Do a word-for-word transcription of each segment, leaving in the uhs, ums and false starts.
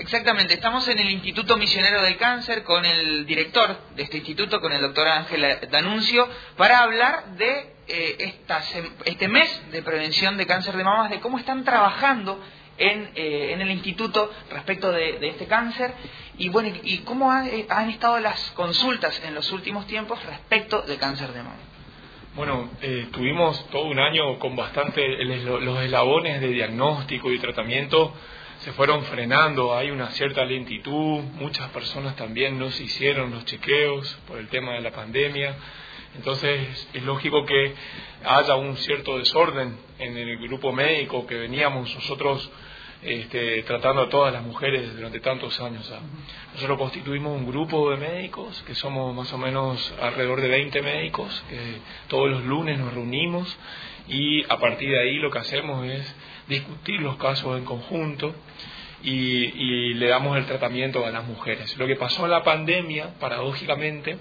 Exactamente, estamos en el Instituto Misionero del Cáncer con el director de este instituto, con el doctor Ángel D'Annunzio, para hablar de eh, esta, este mes de prevención de cáncer de mamas, de cómo están trabajando en, eh, en el instituto respecto de, de este cáncer y bueno y cómo ha, eh, han estado las consultas en los últimos tiempos respecto de cáncer de mama. Bueno, eh, tuvimos todo un año con bastante, los eslabones de diagnóstico y tratamiento se fueron frenando, hay una cierta lentitud, muchas personas también no se hicieron los chequeos por el tema de la pandemia, entonces es lógico que haya un cierto desorden en el grupo médico que veníamos nosotros este, tratando a todas las mujeres durante tantos años. Nosotros constituimos un grupo de médicos, que somos más o menos alrededor de veinte médicos, que todos los lunes nos reunimos y a partir de ahí lo que hacemos es discutir los casos en conjunto y, y le damos el tratamiento a las mujeres. Lo que pasó en la pandemia, paradójicamente,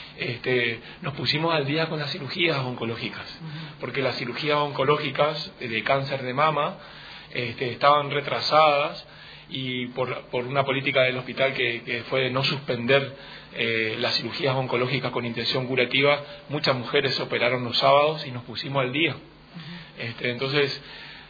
este, nos pusimos al día con las cirugías oncológicas, porque las cirugías oncológicas de cáncer de mama este, estaban retrasadas y por, por una política del hospital que, que fue de no suspender eh, las cirugías oncológicas con intención curativa, muchas mujeres se operaron los sábados y nos pusimos al día. Este, entonces,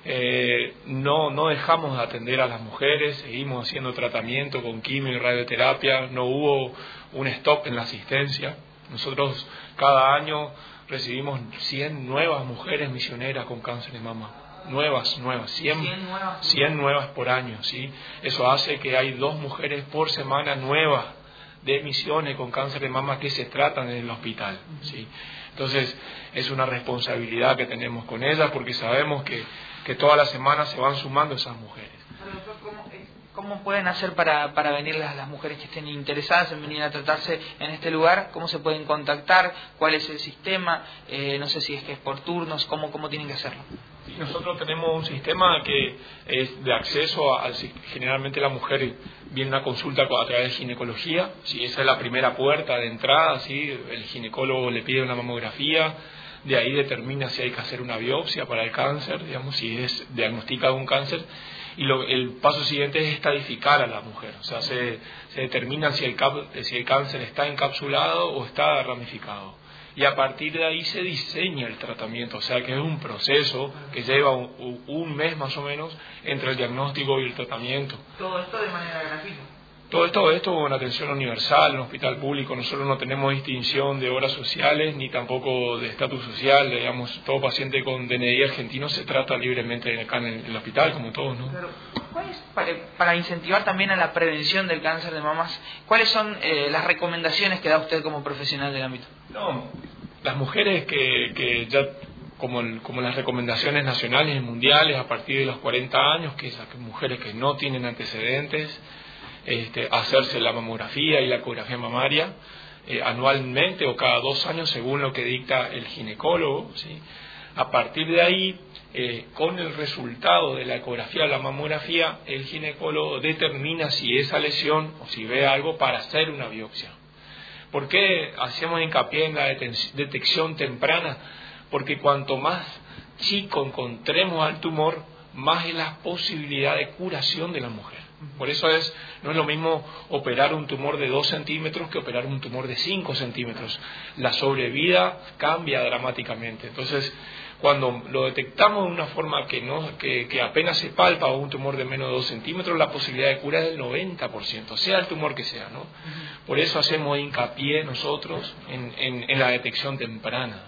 Eh, no, no dejamos de atender a las mujeres, seguimos haciendo tratamiento con quimio y radioterapia, no hubo un stop en la asistencia. Nosotros cada año recibimos cien nuevas mujeres misioneras con cáncer de mama, nuevas, nuevas, cien, cien nuevas por año, ¿sí? Eso hace que hay dos mujeres por semana nuevas de misiones con cáncer de mama que se tratan en el hospital, ¿sí? Entonces es una responsabilidad que tenemos con ellas porque sabemos que que todas las semanas se van sumando esas mujeres. ¿Cómo, cómo pueden hacer para, para venir las, las mujeres que estén interesadas en venir a tratarse en este lugar? ¿Cómo se pueden contactar? ¿Cuál es el sistema? Eh, no sé si es que es por turnos, ¿cómo, cómo tienen que hacerlo? Sí, nosotros tenemos un sistema que es de acceso a, a generalmente la mujer viene a una consulta a través de ginecología, si esa es la primera puerta de entrada, ¿sí? El ginecólogo le pide una mamografía, de ahí determina si hay que hacer una biopsia para el cáncer, digamos, si es diagnosticado un cáncer, y lo, el paso siguiente es estadificar a la mujer, o sea, se, se determina si el, cap, si el cáncer está encapsulado o está ramificado, y a partir de ahí se diseña el tratamiento, o sea que es un proceso que lleva un, un mes más o menos entre el diagnóstico y el tratamiento. Todo esto de manera gratuita. Todo esto, esto es una atención universal, en un hospital público. Nosotros no tenemos distinción de horas sociales ni tampoco de estatus social. Digamos, todo paciente con D N I argentino se trata libremente acá en el, en el hospital, como todos, ¿no? Claro. ¿Cuál es, para, para incentivar también a la prevención del cáncer de mamas, cuáles son eh, las recomendaciones que da usted como profesional del ámbito? No, las mujeres que, que ya, como, el, como las recomendaciones nacionales y mundiales, a partir de los cuarenta años, que esas mujeres que no tienen antecedentes, Este, hacerse la mamografía y la ecografía mamaria eh, anualmente o cada dos años según lo que dicta el ginecólogo, ¿sí? A partir de ahí, eh, con el resultado de la ecografía o la mamografía, el ginecólogo determina si esa lesión o si ve algo para hacer una biopsia. ¿Por qué hacemos hincapié en la detección temprana? Porque cuanto más chico encontremos al tumor, más es la posibilidad de curación de la mujer. Por eso es, no es lo mismo operar un tumor de dos centímetros que operar un tumor de cinco centímetros. La sobrevida cambia dramáticamente. Entonces, cuando lo detectamos de una forma que, no, que, que apenas se palpa un tumor de menos de dos centímetros, la posibilidad de cura es del noventa por ciento, sea el tumor que sea, ¿no? Por eso hacemos hincapié nosotros en, en, en la detección temprana.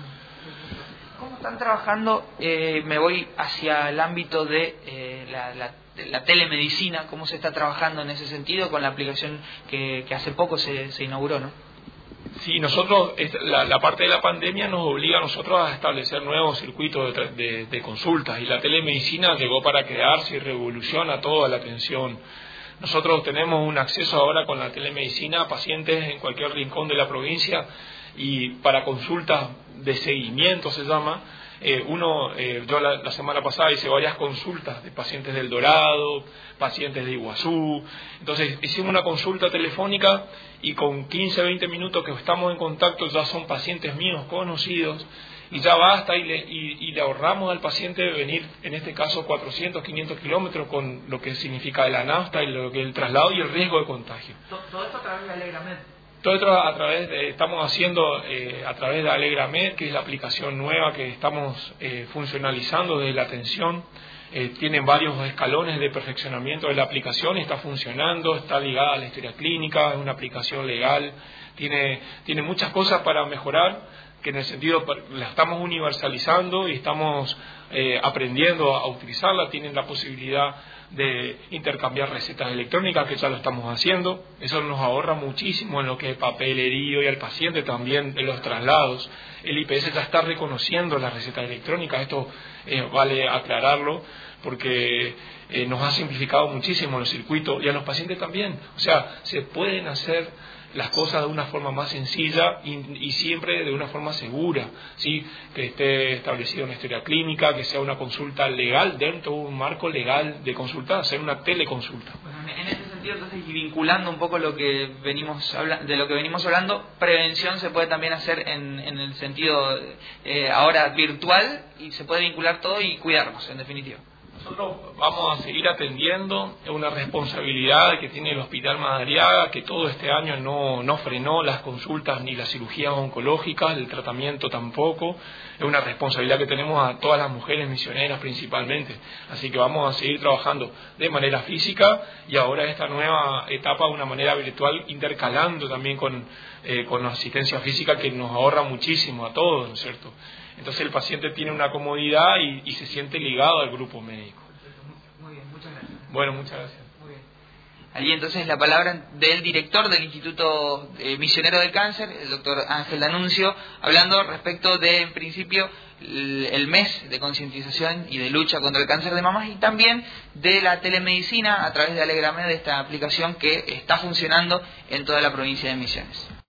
¿Cómo están trabajando? Eh, me voy hacia el ámbito de eh, la, la la telemedicina, cómo se está trabajando en ese sentido con la aplicación que, que hace poco se, se inauguró, ¿no? Sí, nosotros, la, la parte de la pandemia nos obliga a nosotros a establecer nuevos circuitos de, de, de consultas y la telemedicina llegó para quedarse y revoluciona toda la atención. Nosotros tenemos un acceso ahora con la telemedicina a pacientes en cualquier rincón de la provincia y para consultas de seguimiento se llama. Eh, uno, eh, yo la, la semana pasada hice varias consultas de pacientes del Dorado, pacientes de Iguazú, entonces hicimos una consulta telefónica y con quince a veinte minutos que estamos en contacto ya son pacientes míos conocidos y ya basta y le, y, y le ahorramos al paciente venir, en este caso, cuatrocientos, quinientos kilómetros con lo que significa el anafta y lo que el traslado y el riesgo de contagio. Todo esto a través de Alegramed. Todo esto a través de, estamos haciendo eh, a través de Alegramed, que es la aplicación nueva que estamos eh, funcionalizando desde la atención. Eh, tienen varios escalones de perfeccionamiento de la aplicación, está funcionando, está ligada a la historia clínica, es una aplicación legal, tiene, tiene muchas cosas para mejorar, que en el sentido la estamos universalizando y estamos eh, aprendiendo a utilizarla. Tienen la posibilidad de intercambiar recetas electrónicas, que ya lo estamos haciendo. Eso nos ahorra muchísimo en lo que es papelerío, y al paciente también en los traslados. El I P S ya está reconociendo las recetas electrónicas, esto eh, vale aclararlo, porque eh, nos ha simplificado muchísimo los circuitos, y a los pacientes también. O sea, se pueden hacer las cosas de una forma más sencilla y, y siempre de una forma segura, ¿sí? Que esté establecido una historia clínica, que sea una consulta legal dentro de un marco legal de consulta, hacer una teleconsulta. Bueno, en ese sentido, entonces, y vinculando un poco lo que venimos habla- de lo que venimos hablando, prevención se puede también hacer en, en el sentido eh, ahora virtual, y se puede vincular todo y cuidarnos, en definitiva. Nosotros vamos a seguir atendiendo, es una responsabilidad que tiene el Hospital Madariaga, que todo este año no, no frenó las consultas ni las cirugías oncológicas, el tratamiento tampoco. Es una responsabilidad que tenemos a todas las mujeres misioneras principalmente. Así que vamos a seguir trabajando de manera física, y ahora esta nueva etapa de una manera virtual, intercalando también con, eh, con asistencia física, que nos ahorra muchísimo a todos, ¿no es cierto? Entonces el paciente tiene una comodidad y, y se siente ligado al grupo médico. Muy bien, muchas gracias. Bueno, muchas gracias. Muy bien. Allí entonces la palabra del director del Instituto eh, Misionero del Cáncer, el doctor Ángel D'Annunzio, hablando respecto de, en principio, el, el mes de concientización y de lucha contra el cáncer de mama, y también de la telemedicina a través de Alegramed, de esta aplicación que está funcionando en toda la provincia de Misiones.